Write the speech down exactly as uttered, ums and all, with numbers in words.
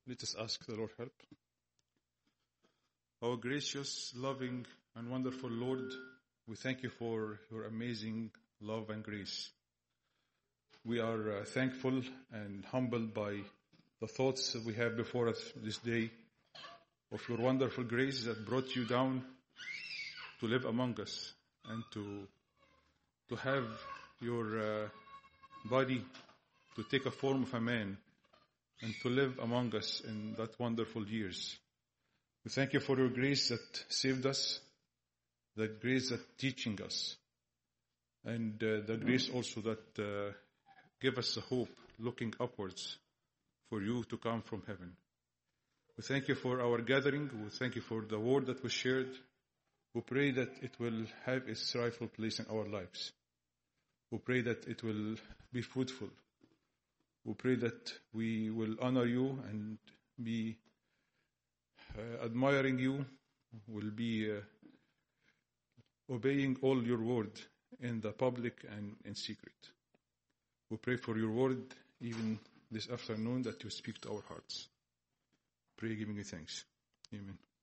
Let us ask the Lord help. Our gracious, loving, and wonderful Lord, we thank you for your amazing love and grace. We are uh, thankful and humbled by the thoughts that we have before us this day of your wonderful grace that brought you down to live among us and to to have your uh, body to take a form of a man and to live among us in that wonderful years. We thank you for your grace that saved us, the grace that teaching us, and uh, the grace also that uh, give us the hope looking upwards for you to come from heaven. We thank you for our gathering. We thank you for the word that was shared. We pray that it will have its rightful place in our lives. We pray that it will be fruitful. We pray that we will honor you and be uh, admiring you, will be uh, obeying all your word in the public and in secret. We pray for your word even this afternoon that you speak to our hearts. Pray giving you thanks. Amen.